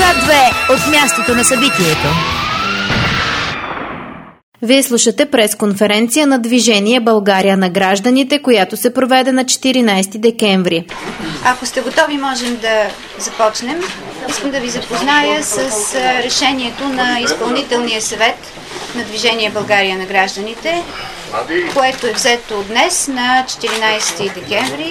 Свят 2 от мястото на събитието. Вие слушате пресконференция на Движение България на гражданите, която се проведе на 14 декември. Ако сте готови, можем да започнем. Искам да ви запозная с решението на Изпълнителния съвет на Движение България на гражданите, което е взето днес на 14 декември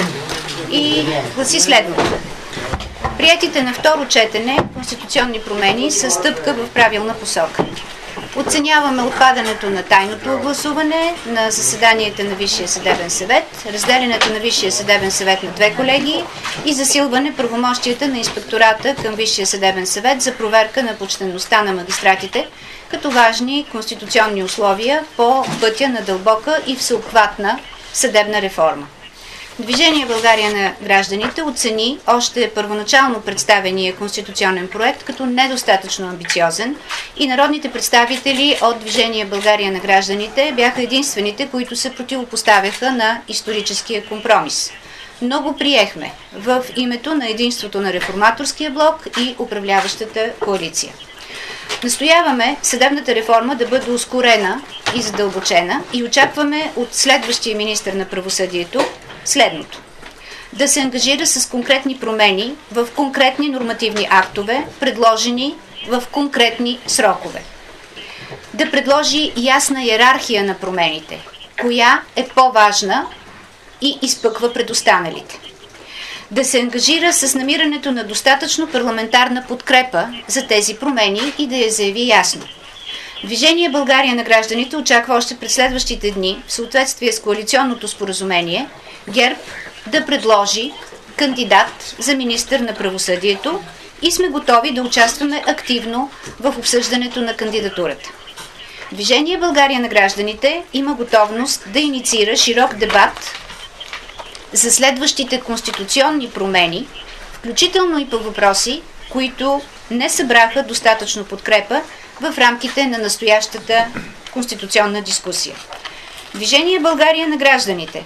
и гласи следното. Приетите на второ четене конституционни промени са стъпка в правилна посока. Оценяваме отпадането на тайното гласуване на заседанията на Висшия съдебен съвет, разделянето на Висшия съдебен съвет на две колегии и засилване правомощията на инспектората към Висшия съдебен съвет за проверка на почтеността на магистратите, като важни конституционни условия по пътя на дълбока и всеобхватна съдебна реформа. Движение България на гражданите оцени още първоначално представения конституционен проект като недостатъчно амбициозен и народните представители от Движение България на гражданите бяха единствените, които се противопоставяха на историческия компромис. Но го приехме в името на единството на реформаторския блок и управляващата коалиция. Настояваме съдебната реформа да бъде ускорена и задълбочена и очакваме от следващия министър на правосъдието следното. Да се ангажира с конкретни промени в конкретни нормативни актове, предложени в конкретни срокове. Да предложи ясна иерархия на промените, коя е по-важна и изпъква пред останалите. Да се ангажира с намирането на достатъчно парламентарна подкрепа за тези промени и да я заяви ясно. Движение България на гражданите очаква още през следващите дни, в съответствие с коалиционното споразумение, ГЕРБ да предложи кандидат за министър на правосъдието и сме готови да участваме активно в обсъждането на кандидатурата. Движение България на гражданите има готовност да инициира широк дебат за следващите конституционни промени, включително и по въпроси, които не събраха достатъчно подкрепа в рамките на настоящата конституционна дискусия. Движение България на гражданите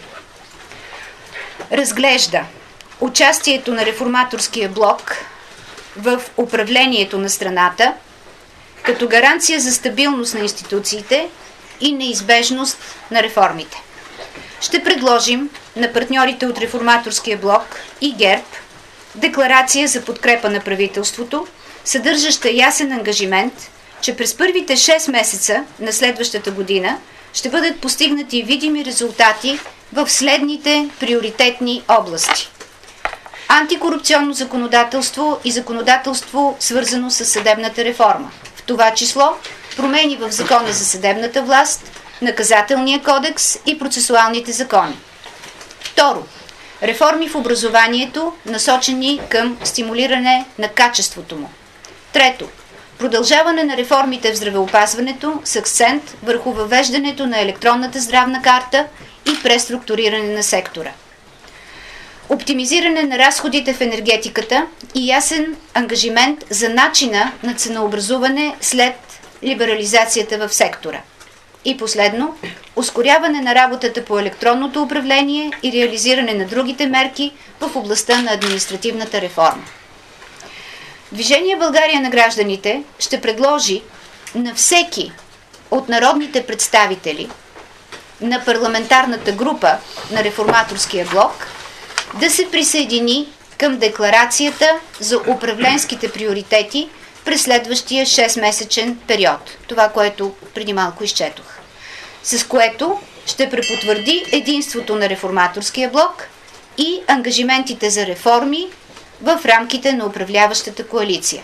разглежда участието на реформаторския блок в управлението на страната като гаранция за стабилност на институциите и неизбежност на реформите. Ще предложим на партньорите от реформаторския блок и ГЕРБ декларация за подкрепа на правителството, съдържаща ясен ангажимент, че през първите 6 месеца на следващата година ще бъдат постигнати видими резултати в следните приоритетни области. Антикорупционно законодателство и законодателство, свързано с съдебната реформа. В това число промени в Закона за съдебната власт, Наказателния кодекс и процесуалните закони. Второ, реформи в образованието, насочени към стимулиране на качеството му. Трето, продължаване на реформите в здравеопазването с акцент върху въвеждането на електронната здравна карта и преструктуриране на сектора. Оптимизиране на разходите в енергетиката и ясен ангажимент за начина на ценообразуване след либерализацията в сектора. И последно, ускоряване на работата по електронното управление и реализиране на другите мерки в областта на административната реформа. Движение България на гражданите ще предложи на всеки от народните представители на парламентарната група на реформаторския блок да се присъедини към декларацията за управленските приоритети през следващия 6-месечен период. Това, което преди малко изчетох. С което ще препотвърди единството на реформаторския блок и ангажиментите за реформи в рамките на управляващата коалиция.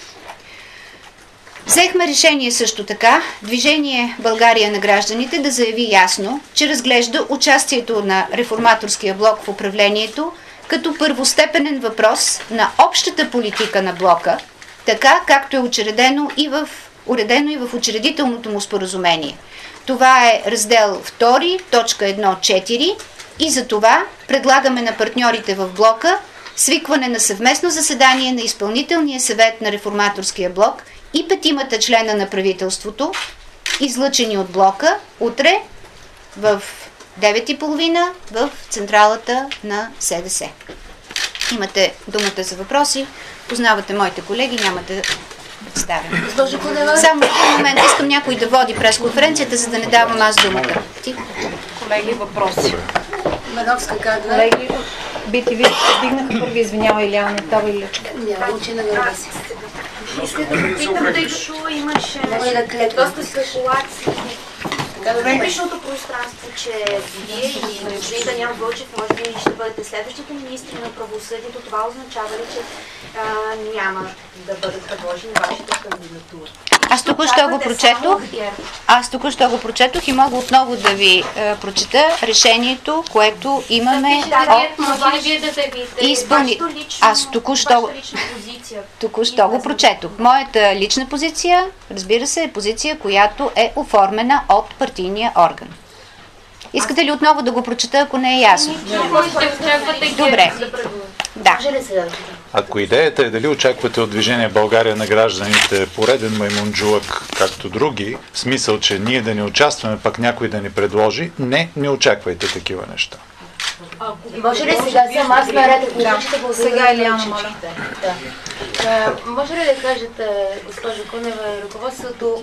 Взехме решение също така Движение България на гражданите да заяви ясно, че разглежда участието на реформаторския блок в управлението като първостепенен въпрос на общата политика на блока, така както е уредено и в учредителното му споразумение. Това е раздел 2, точка 1.4 и за това предлагаме на партньорите в блока свикване на съвместно заседание на Изпълнителния съвет на реформаторския блок и 5 члена на правителството, излъчени от блока, утре в 9:30 в централата на СДС. Имате думата за въпроси. Познавате моите колеги, няма да представям. Само в момента искам някой да води пресконференцията, за да не давам аз думата. Ти? Колеги, въпроси. Меновска кадра. Колеги, BTV дигнаха първи, извинява Иляна, не дава и личка. Няма, учи на гърба си. Искам да попитам, тъй като имаше доста спекулации в публичното пространство, че вие или господин Даниел Вълчев може би ще бъдете следващите министри на правосъдието. Това означава ли, че няма да бъдат предложени вашите кандидатури? Аз току-що го прочетох и мога отново да ви прочета решението, което имаме Може ли вие да заявите вашето току-що го прочетох. Моята лична позиция, разбира се, е позиция, която е оформена от партийния орган. Искате ли отново да го прочета, ако не е ясно? Добре. Да. Ако идеята е дали очаквате от Движение България на гражданите пореден маймунджулък, както други, в смисъл, че ние да не участваме, пък някой да ни предложи, не очаквайте такива неща. Може ли сега съм аз наред, ако Сега Иляна, моля. Може ли да кажете, госпожо Кунева и ръководството,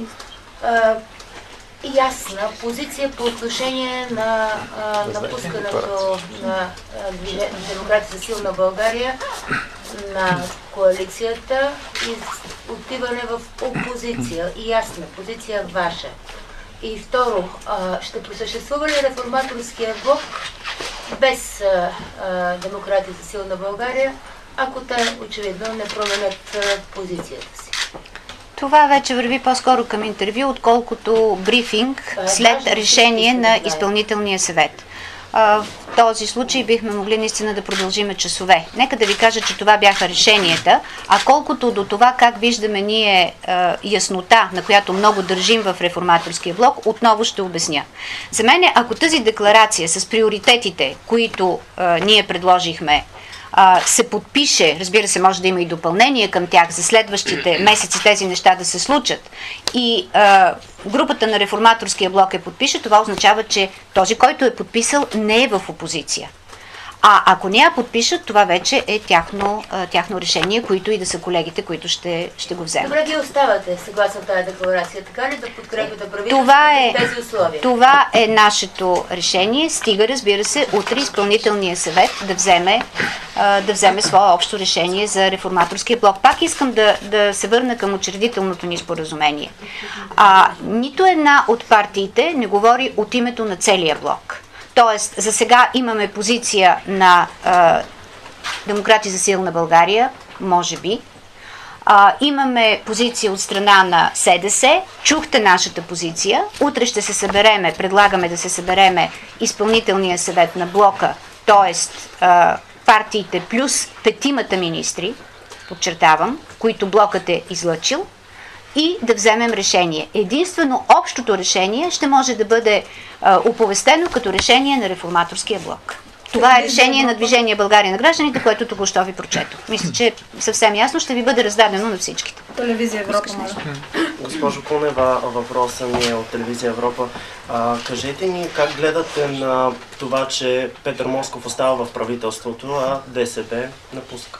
ясна позиция по отношение на напускането на Демокрация за силна България, на коалицията и отиване в опозиция. И ясна позиция ваша. И второ, ще просъществува ли реформаторския блок без Демокрация за силна България, ако те очевидно не променят позицията си? Това вече върви по-скоро към интервю, отколкото брифинг след решение на изпълнителния съвет. В този случай бихме могли наистина да продължиме часове. Нека да ви кажа, че това бяха решенията, а колкото до това как виждаме ние яснота, на която много държим в реформаторския блок, отново ще обясня. За мен, ако тази декларация с приоритетите, които ние предложихме, се подпише, разбира се, може да има и допълнение към тях за следващите месеци тези неща да се случат и групата на реформаторския блок подпише, това означава, че този, който е подписал, не е в опозиция. А ако не я подпишат, това вече е тяхно решение, които и да са колегите, които ще го вземат. Добре, вие оставате съгласно тази декларация, така ли да подкрепите правителството в тези условия? Това е нашето решение, стига, разбира се, утре изпълнителния съвет да вземе свое общо решение за реформаторския блок. Пак искам да се върна към учредителното ни споразумение. Нито една от партиите не говори от името на целия блок. Тоест, за сега имаме позиция на Демократи за силна България, може би. Имаме позиция от страна на СДС. Чухте нашата позиция. Утре ще се събереме, предлагаме да се събереме изпълнителния съвет на блока, т.е. партиите плюс 5 министри, подчертавам, които блокът е излъчил, и да вземем решение. Единствено общото решение ще може да бъде оповестено като решение на реформаторския блок. Това е решение на Движение България на гражданите, което току-що ви прочетох. Мисля, че съвсем ясно ще ви бъде раздадено на всичките. Телевизия Европа, моля. Госпожо Кунева, въпросът ми е от Телевизия Европа. Кажете ни как гледате на това, че Петър Москов остава в правителството, а ДСБ напуска?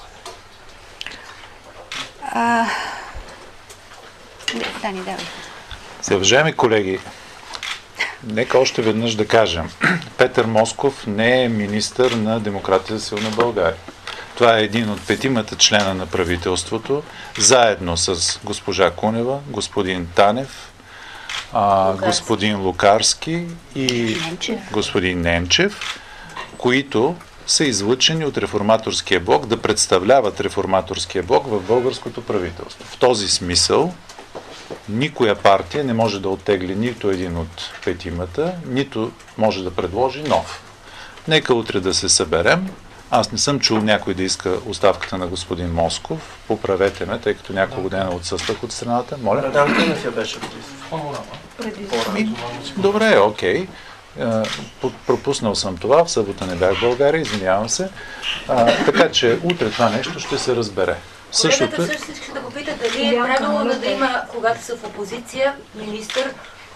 Уважаеми колеги, нека още веднъж да кажем, Петър Москов не е министър на Демокрация за силна България. Това е един от 5 члена на правителството, заедно с госпожа Кунева, господин Танев, господин Лукарски и господин Ненчев, които са излъчени от реформаторския блок да представляват реформаторския блок в българското правителство. В този смисъл никоя партия не може да оттегли нито един от 5, нито може да предложи нов. Нека утре да се съберем. Аз не съм чул някой да иска оставката на господин Москов. Поправете ме, тъй като няколко дена отсъствах от страната. Моля? Радан Кънев я беше Добре, окей. Пропуснал съм това, в събота не бях в България, извинявам се. Така че утре това нещо ще се разбере. Колегата също иска да го пита дали е правилно да има, когато са в опозиция, министър,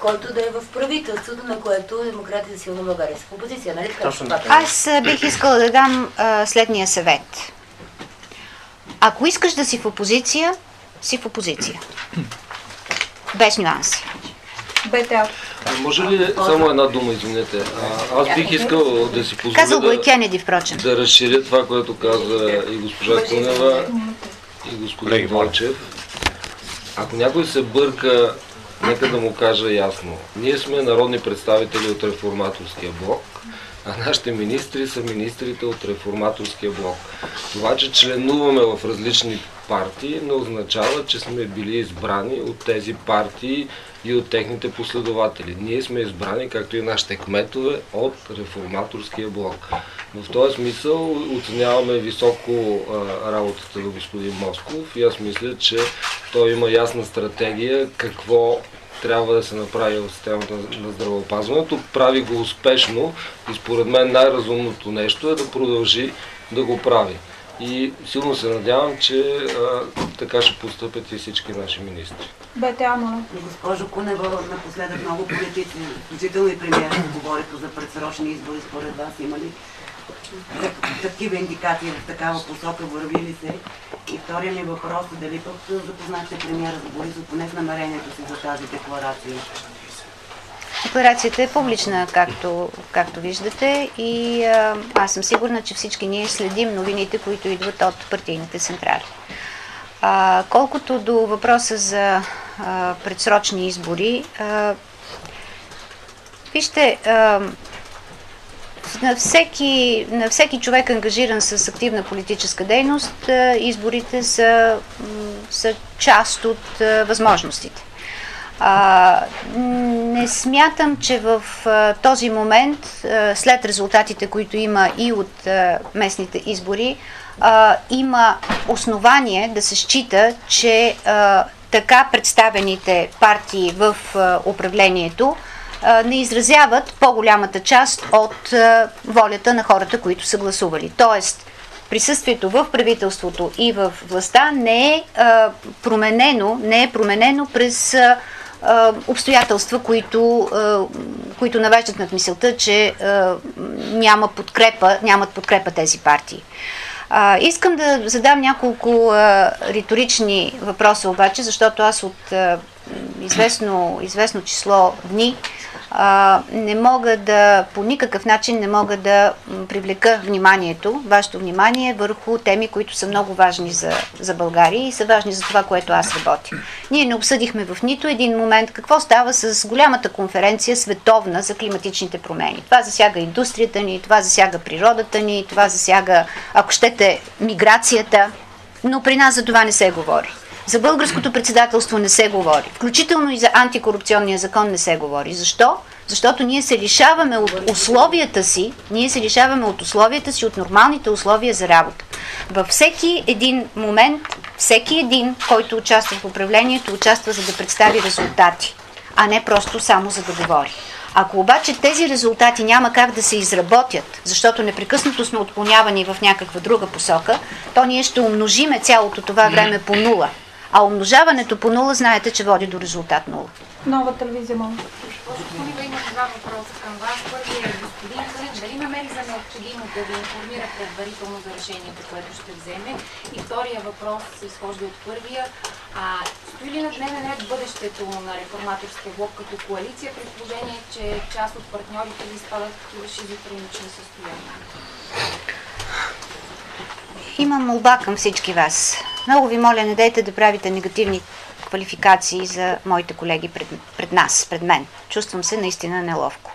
който да е в правителството, на което Демократия за силна България са в опозиция, нали така? Точно така. Аз бих искала да дам следния съвет. Ако искаш да си в опозиция, си в опозиция. Без нюанси. БТА. Може ли само една дума, извинете? Аз бих искал да си Казал го и позволя Кенеди, впрочем. да разширя това, което каза и госпожа Кунева, и господин Вълчев. Ако някой се бърка, нека да му кажа ясно. Ние сме народни представители от Реформаторския блок, а нашите министри са министрите от Реформаторския блок. Това, че членуваме в различни партии, не означава, че сме били избрани от тези партии и от техните последователи. Ние сме избрани, както и нашите кметове, от Реформаторския блок. В този смисъл оценяваме високо работата на господин Москов и аз мисля, че той има ясна стратегия какво трябва да се направи в системата на здравеопазването. Прави го успешно и според мен най-разумното нещо е да продължи да го прави. И силно се надявам, че така ще постъпят и всички наши министри. БТА, моля. Госпожо Кунева, напоследък много политици, включително и премиерът, говориха за предсрочни избори. Според вас има ли такива индикации в такава посока, върви ли се? И втория ми въпрос е дали пък запознахте премиера за Борисов поне в намерението си за тази декларация? Декларацията е публична, както виждате, и аз съм сигурна, че всички ние следим новините, които идват от партийните централи. Колкото до въпроса за предсрочни избори, вижте, на всеки човек, ангажиран с активна политическа дейност, изборите са част от възможностите. Не смятам, че в този момент, след резултатите, които има и от местните избори, има основание да се счита, че така представените партии в управлението не изразяват по-голямата част от волята на хората, които са гласували. Тоест, присъствието в правителството и в властта не е променено през обстоятелства, които навеждат над мисълта, че нямат подкрепа тези партии. Искам да задам няколко риторични въпроса обаче, защото аз от известно число дни по никакъв начин не мога да привлека вашето внимание върху теми, които са много важни за България и са важни за това, което аз работя. Ние не обсъдихме в нито един момент какво става с голямата конференция световна за климатичните промени. Това засяга индустрията ни, това засяга природата ни, това засяга, ако щете, миграцията, но при нас за това не се говори. За българското председателство не се говори. Включително и за антикорупционния закон не се говори. Защо? Защото ние се лишаваме от условията си, от нормалните условия за работа. Във всеки един момент, всеки един, който участва в управлението, участва за да представи резултати, а не просто само за да говори. Ако обаче тези резултати няма как да се изработят, защото непрекъснато сме отклонявани в някаква друга посока, то ние ще умножиме цялото това време по нула. А умножаването по нула, знаете, че води до резултат нула. Нова телевизия, моля. Господин, имам два въпроса към вас. Първият е господин Кънев, дали намери за необходимо да ви информира предварително за решението, което ще вземе? И втория въпрос изхожда от първия. Стои ли на дневен ред бъдещето на Реформаторския блок като коалиция, при положение, че част от партньорите ви спадат в шизофренични състояния? Имам молба към всички вас. Много ви моля, не дайте да правите негативни квалификации за моите колеги пред мен. Чувствам се наистина неловко.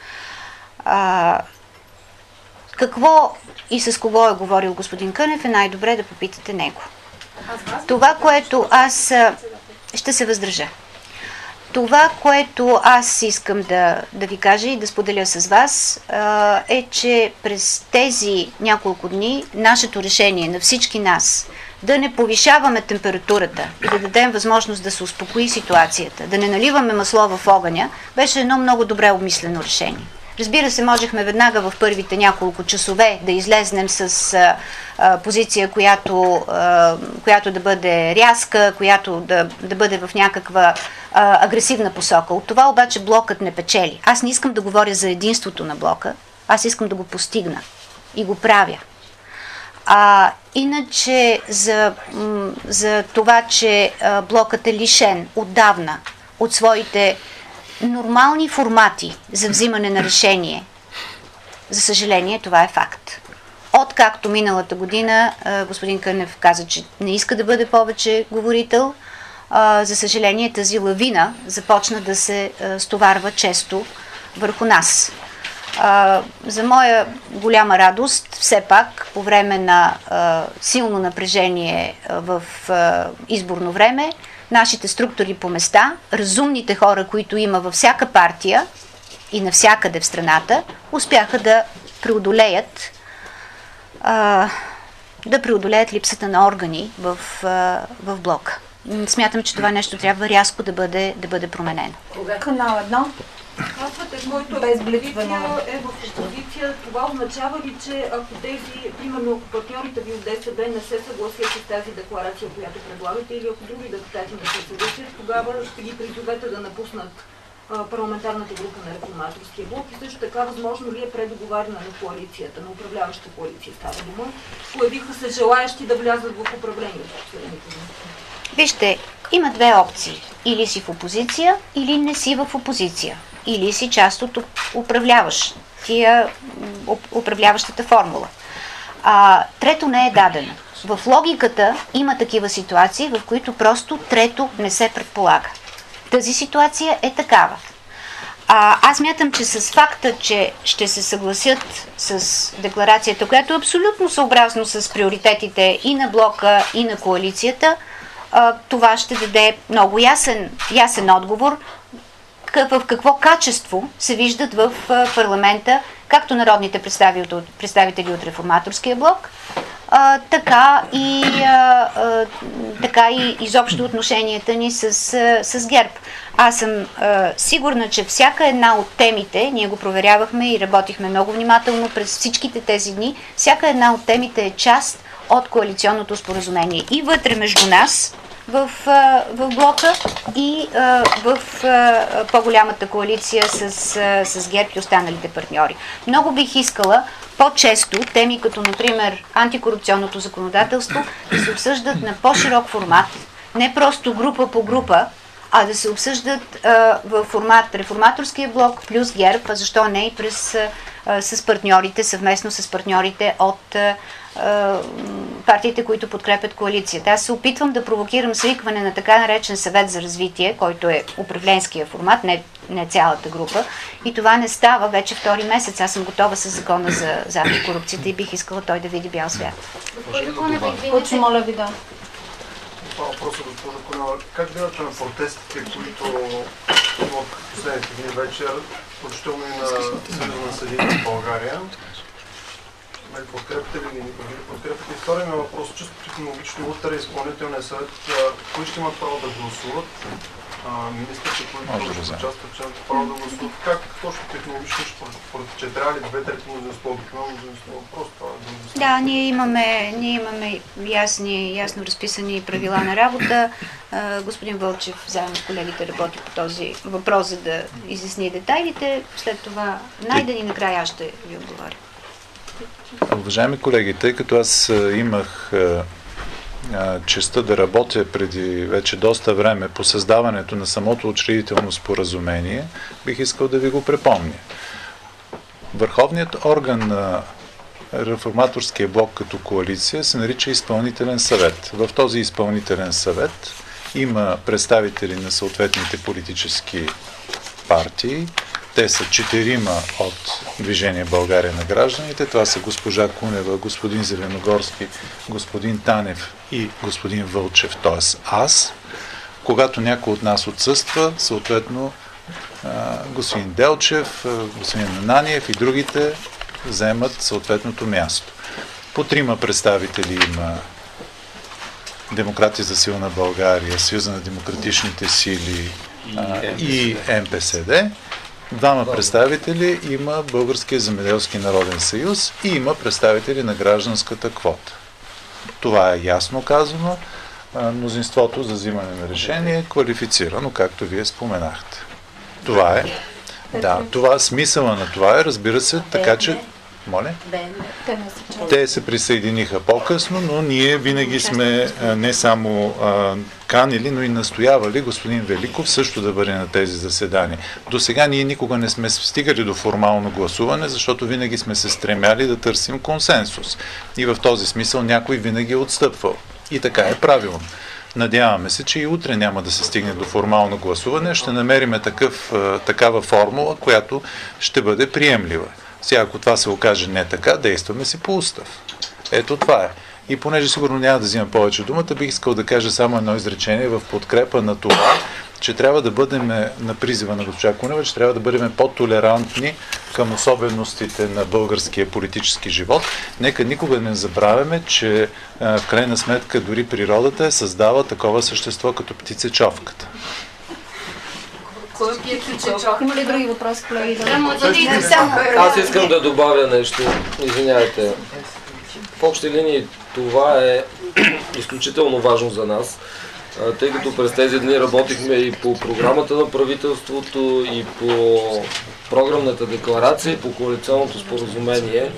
Какво и с кого е говорил господин Кънев, е най-добре да попитате него. Това, което аз ще се въздържа. Това, което аз искам да ви кажа и да споделя с вас, е, че през тези няколко дни нашето решение на всички нас да не повишаваме температурата и да дадем възможност да се успокои ситуацията, да не наливаме масло в огъня, беше едно много добре обмислено решение. Разбира се, можехме веднага в първите няколко часове да излезнем с позиция, която да бъде рязка, която да бъде в някаква агресивна посока. От това обаче блокът не печели. Аз не искам да говоря за единството на блока, аз искам да го постигна и го правя. Иначе за това, че блокът е лишен отдавна от своите нормални формати за взимане на решение, за съжаление, това е факт. Откакто миналата година господин Кънев каза, че не иска да бъде повече говорител, за съжаление тази лавина започна да се стоварва често върху нас. За моя голяма радост, все пак, по време на силно напрежение в изборно време, нашите структури по места, разумните хора, които има във всяка партия и навсякъде в страната, успяха да преодолеят липсата на органи в блока. Смятам, че това нещо трябва рязко да бъде променено. Канал 1. Казвате, който е в опозиция, това означава ли, че ако тези, примерно, партньорите ви от ДСБ не се съгласят с тази декларация, която предлагате, или ако други депутати не се съгласят, тогава ще ги призовете да напуснат парламентарната група на Реформаторския блок и също така възможно ли е предоговаряне на коалицията, на управляващата коалиция става дума? Появиха се желаящи да влязат в управлението в последните дни. Вижте, има две опции. Или си в опозиция, или не си в опозиция. Или си част от управляващата формула. Трето не е дадено. В логиката има такива ситуации, в които просто трето не се предполага. Тази ситуация е такава. Аз мятам, че с факта, че ще се съгласят с декларацията, която е абсолютно съобразно с приоритетите и на блока, и на коалицията, това ще даде много ясен отговор в какво качество се виждат в парламента както народните представители от Реформаторския блок, така и изобщо отношенията ни с ГЕРБ. Аз съм сигурна, че всяка една от темите, ние го проверявахме и работихме много внимателно през всичките тези дни, всяка една от темите е част от коалиционното споразумение и вътре между нас, в блока и в по-голямата коалиция с ГЕРБ и останалите партньори. Много бих искала по-често теми като, например, антикорупционното законодателство да се обсъждат на по-широк формат, не просто група по група, а да се обсъждат в формат Реформаторския блок плюс ГЕРБ, а защо не и с партньорите, съвместно с партньорите от партиите, които подкрепят коалицията. Аз се опитвам да провокирам свикване на така наречен съвет за развитие, който е управленския формат, не цялата група. И това не става вече втори месец. Аз съм готова с закона за антикорупцията и бих искала той да види бял свят. Очень моля ви, да. Въпросът, госпожа Кунева. Как гледате на протестите, които имат последните дни вечер, включително и на Съюза на съдиите в България? Подкрепите ли ги? Подкрепите? И втория ми въпрос, чисто технологично, утре изпълнителния съвет, кои ще имат право да гласуват? Министрите, които ще участват, ще имат право да гласуват. Как точно технологично ще протече? Трябва ли 2/3 мнозинство, обикновено мнозинство? Просто това е мнозинство. Да, ние имаме ясно разписани правила на работа. Господин Вълчев заедно с колегите работи по този въпрос, за да изясни детайлите. След това найден и накрая аз ще ви отговоря. Уважаеми колеги, тъй като аз имах честта да работя преди вече доста време по създаването на самото учредително споразумение, бих искал да ви го припомня. Върховният орган на Реформаторския блок като коалиция се нарича изпълнителен съвет. В този изпълнителен съвет има представители на съответните политически партии. Те са 4 от Движение България на гражданите. Това са госпожа Кунева, господин Зеленогорски, господин Танев и господин Вълчев, т.е. аз. Когато някой от нас отсъства, съответно господин Делчев, господин Ананиев и другите вземат съответното място. По 3 представители има Демократи за силна България, Съюза на демократичните сили и МПСД. Двама представители има Българския земеделски народен съюз и има представители на гражданската квота. Това е ясно казано. Мнозинството за взимане на решение е квалифицирано, както вие споменахте. Това е. Да, това смисъла на това е, разбира се, така че... Моля? Те се присъединиха по-късно, но ние винаги сме не само канили, но и настоявали господин Великов също да бъде на тези заседания. До сега ние никога не сме стигали до формално гласуване, защото винаги сме се стремяли да търсим консенсус. И в този смисъл някой винаги е отстъпвал. И така е правилно. Надяваме се, че и утре няма да се стигне до формално гласуване. Ще намериме такава формула, която ще бъде приемлива. Сега, ако това се окаже не така, действаме си по устав. Ето това е. И понеже сигурно няма да взимам повече думата, бих искал да кажа само едно изречение в подкрепа на това, че трябва да бъдем, на призива на госпожа Кунева, че трябва да бъдем по-толерантни към особеностите на българския политически живот. Нека никога не забравяме, че в крайна сметка дори природата е създава такова същество като птицечовката. Има ли други въпроси, колеги? Аз искам да добавя нещо. Извинявайте. В общи линии това е изключително важно за нас, тъй като през тези дни работихме и по програмата на правителството, и по програмната декларация, и по коалиционното споразумение.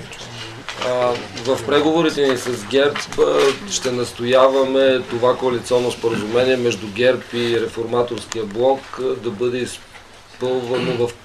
В преговорите ни с ГЕРБ ще настояваме това коалиционно споразумение между ГЕРБ и Реформаторския блок да бъде изпълнено в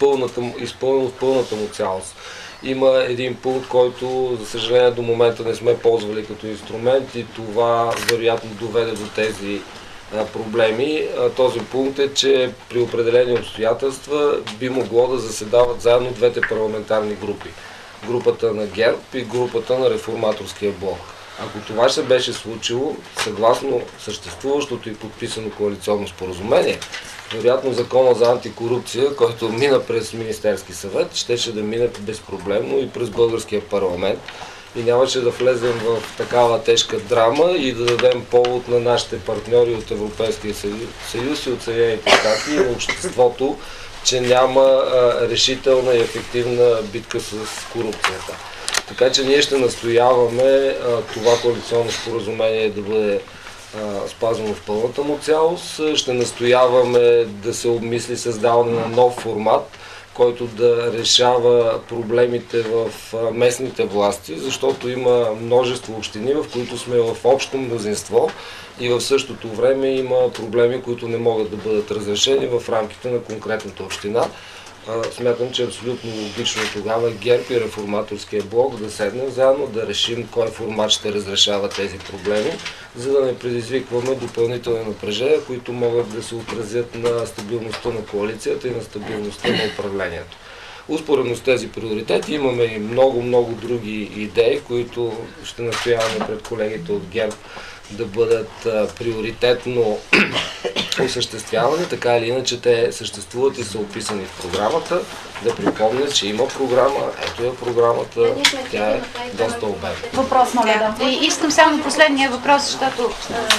пълната му цялост. Има един пункт, който, за съжаление, до момента не сме ползвали като инструмент и това вероятно доведе до тези проблеми. Този пункт е, че при определени обстоятелства би могло да заседават заедно двете парламентарни групи. Групата на ГЕРБ и групата на Реформаторския блок. Ако това се беше случило, съгласно съществуващото и подписано коалиционно споразумение, вероятно закона за антикорупция, който мина през Министерски съвет, щеше да мине безпроблемно и през българския парламент и нямаше да влезем в такава тежка драма и да дадем повод на нашите партньори от Европейския съюз и от Съединените щати и на обществото, че няма решителна и ефективна битка с корупцията. Така че ние ще настояваме това коалиционно споразумение да бъде спазвано в пълната му цялост. Ще настояваме да се обмисли създаване на нов формат, който да решава проблемите в местните власти, защото има множество общини, в които сме в общо мнозинство и в същото време има проблеми, които не могат да бъдат разрешени в рамките на конкретната община. Смятам, че е абсолютно логично тогава ГЕРБ и Реформаторския блок да седнем заедно, да решим кой формат ще разрешава тези проблеми, за да не предизвикваме допълнителни напрежения, които могат да се отразят на стабилността на коалицията и на стабилността на управлението. Успоредно с тези приоритети имаме и много други идеи, които ще настояваме пред колегите от ГЕРБ да бъдат приоритетно осъществявани, така или иначе те съществуват и са описани в програмата. Да припомня, че има програма, ето е програмата, тя е доста обемна. Въпрос, моля, да. И искам само последния въпрос, защото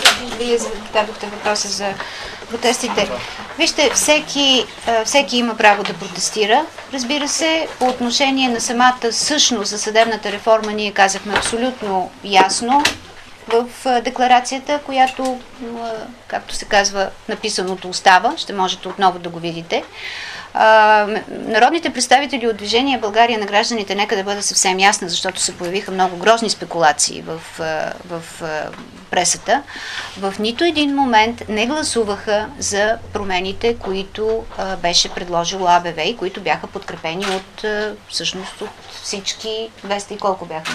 вие зададохте въпроса за протестите. Вижте, всеки има право да протестира. Разбира се, по отношение на самата същност за съдебната реформа ние казахме абсолютно ясно в декларацията, която, както се казва, написаното остава. Ще можете отново да го видите. Народните представители от Движение България на гражданите, нека да бъде съвсем ясна, защото се появиха много грозни спекулации в пресата. В нито един момент не гласуваха за промените, които беше предложило АБВ и които бяха подкрепени от всъщност от всички 200 и колко бяха?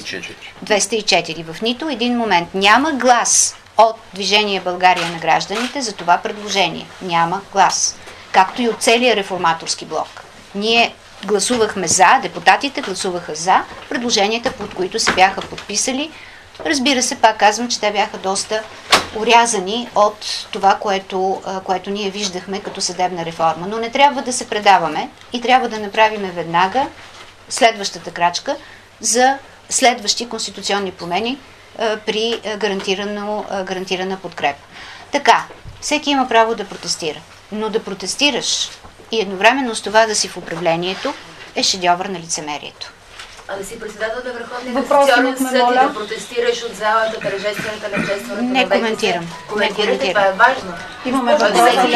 204. В нито един момент няма глас от Движение България на гражданите за това предложение. Няма глас. Както и от целия реформаторски блок. Ние гласувахме за, депутатите гласуваха за предложенията, под които се бяха подписали. Разбира се, пак казвам, че те бяха доста урязани от това, което ние виждахме като съдебна реформа. Но не трябва да се предаваме и трябва да направим веднага следващата крачка за следващи конституционни промени при гарантирана подкрепа. Така, всеки има право да протестира. Но да протестираш и едновременно с това да си в управлението е шедьовър на лицемерието. А да си председател на Върховния касационен съд и да протестираш от залата тържествената на честването на Не коментирам. Коментирате, това е важно. Имаме въпрос.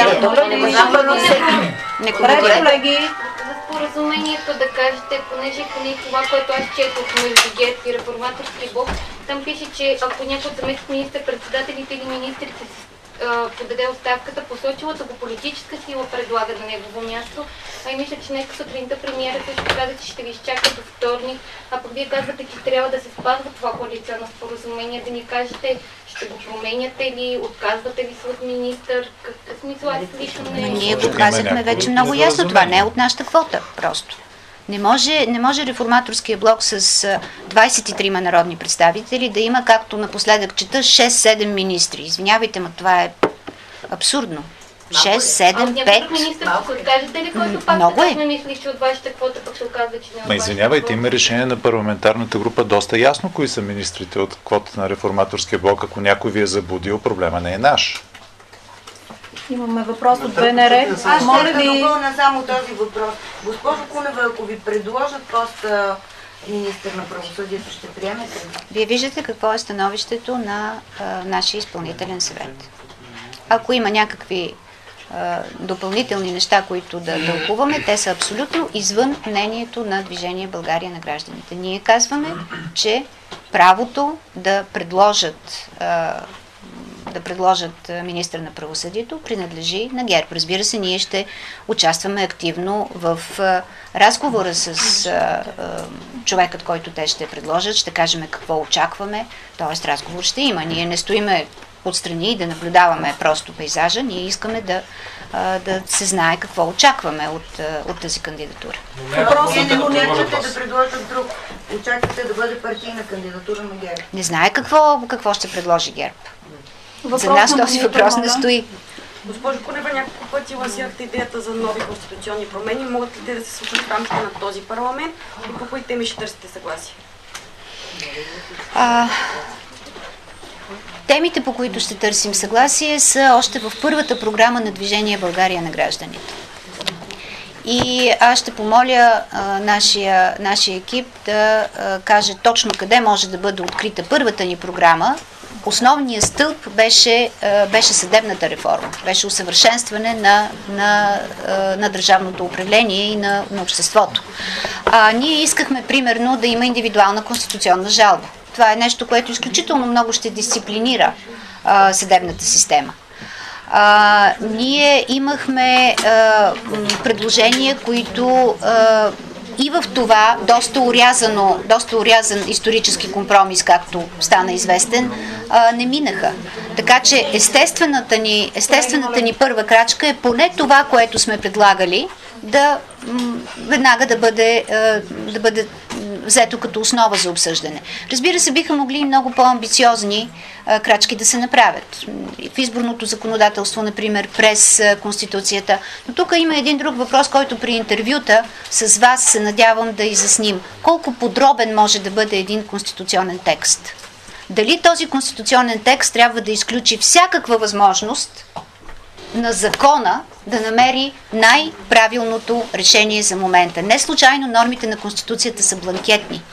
Не коментирам. За споразумението да кажете, понеже поне това, което аз четох между ГЕРБ и Реформаторски блок, там пише, че ако някой от заместник министър-председателите или министрите подаде оставката, посочилата го политическа сила предлага на негово място. А и мисля, че нека сутринта премиера също каза, че ще ви изчака до вторник. А пък вие казвате, че трябва да се спазва това коалиционно споразумение. Да ни кажете, ще го променяте ли, отказвате ли се от министър? Какъв смисъл? Аз лично не... Ние го казахме вече много ясно. Това не е от нашата квота, просто. Не може Реформаторския блок с 23 народни представители да има, както напоследък чета, 6-7 министри. Извинявайте, но това е абсурдно. 6, 7, 5... министър ще се откажете ли, който пак така не мисли, че от вашата квота пък се оказва, че не е от извинявайте, има решение на парламентарната група доста ясно кои са министрите от квотата на Реформаторския блок. Ако някой ви е заблудил, проблема не е наш. Имаме въпрос от БНР. Аз моля да допълня само този въпрос. Госпожо Кунева, ако ви предложат поста министър на правосъдието, ще приемете ли? Вие виждате какво е становището на нашия изпълнителен съвет. Ако има някакви допълнителни неща, които да тълкуваме, те са абсолютно извън мнението на Движение България на гражданите. Ние казваме, че правото да предложат министър на правосъдието принадлежи на ГЕРБ. Разбира се, ние ще участваме активно в разговора с човекът, който те ще предложат, ще кажем какво очакваме, т.е. разговор ще има. Ние не стоиме отстрани и да наблюдаваме просто пейзажа, ние искаме да се знае какво очакваме от тази кандидатура. Вие не очаквате да предложат друг. Очаквате да бъде партийна кандидатура на ГЕРБ. Не знае какво ще предложи ГЕРБ. За нас този въпрос не стои. Госпожо Кунева, няколко пъти лансирахте идеята за нови конституционни промени. Могат ли те да се случат в рамките на този парламент и по кои теми ще търсите съгласие? Темите, по които ще търсим съгласие, са още в първата програма на Движение България на гражданите. И аз ще помоля нашия екип да каже точно къде може да бъде открита първата ни програма. Основният стълб беше съдебната реформа, беше усъвършенстване на държавното управление и на обществото. Ние искахме, примерно, да има индивидуална конституционна жалба. Това е нещо, което изключително много ще дисциплинира съдебната система. Ние имахме предложения, които и в това доста урязан исторически компромис, както стана известен, не минаха. Така че естествената ни първа крачка е поне това, което сме предлагали, веднага да бъде взето като основа за обсъждане. Разбира се, биха могли и много по-амбициозни крачки да се направят. В изборното законодателство, например, през Конституцията. Но тук има един друг въпрос, който при интервюта с вас се надявам да изясним. Колко подробен може да бъде един конституционен текст? Дали този конституционен текст трябва да изключи всякаква възможност на закона да намери най-правилното решение за момента. Не случайно нормите на Конституцията са бланкетни.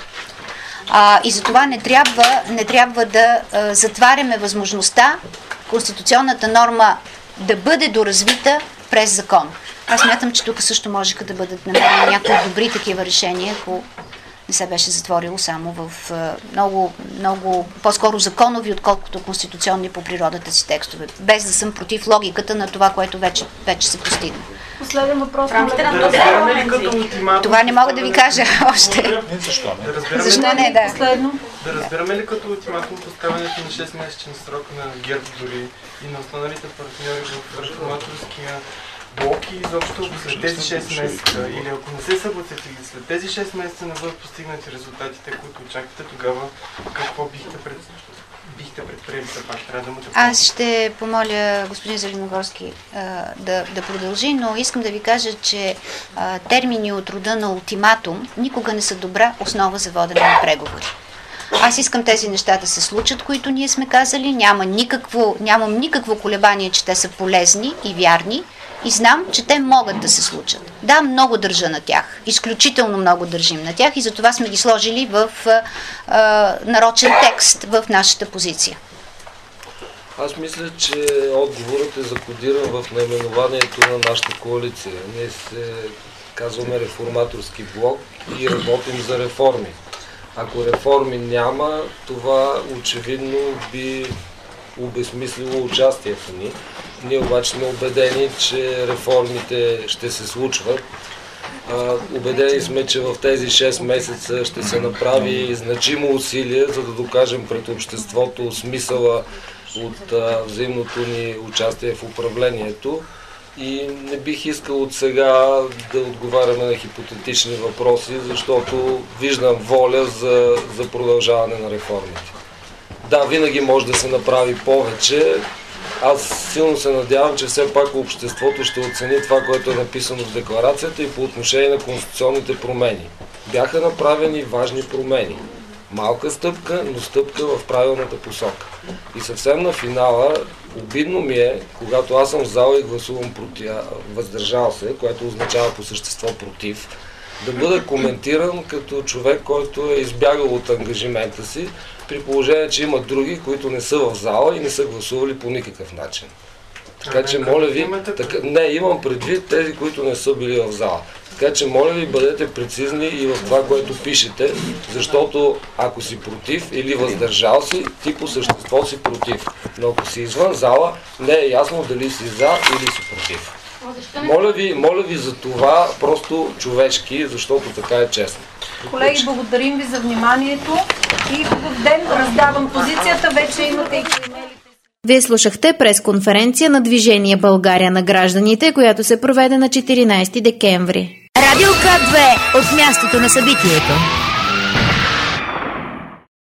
И затова не трябва да затваряме възможността конституционната норма да бъде доразвита през закон. Аз смятам, че тук също можеха да бъдат намерени някои добри такива решения, ако не се беше затворило само в много по-скоро законови, отколкото конституционни по природата си текстове. Без да съм против логиката на това, което вече се постигна. Последен въпрос. Това не мога да ви кажа още. Защо не, да. Да разбираме ли като ултиматум поставянето на 6-месечен срок на ГЕРБ дори и на останалите партньори в Реформаторския блок и изобщо след тези 6 месеца, или ако не се съгласите, след тези 6 месеца не бъдат постигнати резултатите, които очаквате, тогава какво бихте предприели? Трябва да му Аз ще помоля господин Зеленогорски да продължи, но искам да ви кажа, че термини от рода на ултиматум никога не са добра основа за водене на преговори. Аз искам тези неща да се случат, които ние сме казали. Нямам никакво колебание, че те са полезни и вярни. и знам, че те могат да се случат. Да, много държа на тях. Изключително много държим на тях и затова сме ги сложили в нарочен текст в нашата позиция. Аз мисля, че отговорът е закодиран в наименованието на нашата коалиция. Ние се казваме реформаторски блок и работим за реформи. Ако реформи няма, това очевидно би обезмислило участието ни. Ние обаче сме убедени, че реформите ще се случват. Убедени сме, че в тези 6 месеца ще се направи значимо усилие, за да докажем пред обществото смисъла от взаимното ни участие в управлението. И не бих искал от сега да отговаряме на хипотетични въпроси, защото виждам воля за продължаване на реформите. Да, винаги може да се направи повече. Аз силно се надявам, че все пак обществото ще оцени това, което е написано в декларацията и по отношение на конституционните промени. Бяха направени важни промени. Малка стъпка, но стъпка в правилната посока. И съвсем на финала, обидно ми е, когато аз съм в зала и гласувам въздържал се, което означава по същество против, да бъда коментиран като човек, който е избягал от ангажимента си, при положение, че има други, които не са в зала и не са гласували по никакъв начин. Така че, моля ви, имам предвид тези, които не са били в зала. Така че, моля ви, бъдете прецизни и в това, което пишете, защото ако си против или въздържал си, ти по същество си против. Но ако си извън зала, не е ясно дали си за или си против. Моля ви за това просто човешки, защото така е честно. Колеги, благодарим ви за вниманието и хубав ден. Раздавам позицията, вече имате и имейлите. Вие слушахте пресконференция на Движение България на гражданите, която се проведе на 14 декември. Радио К2 от мястото на събитието.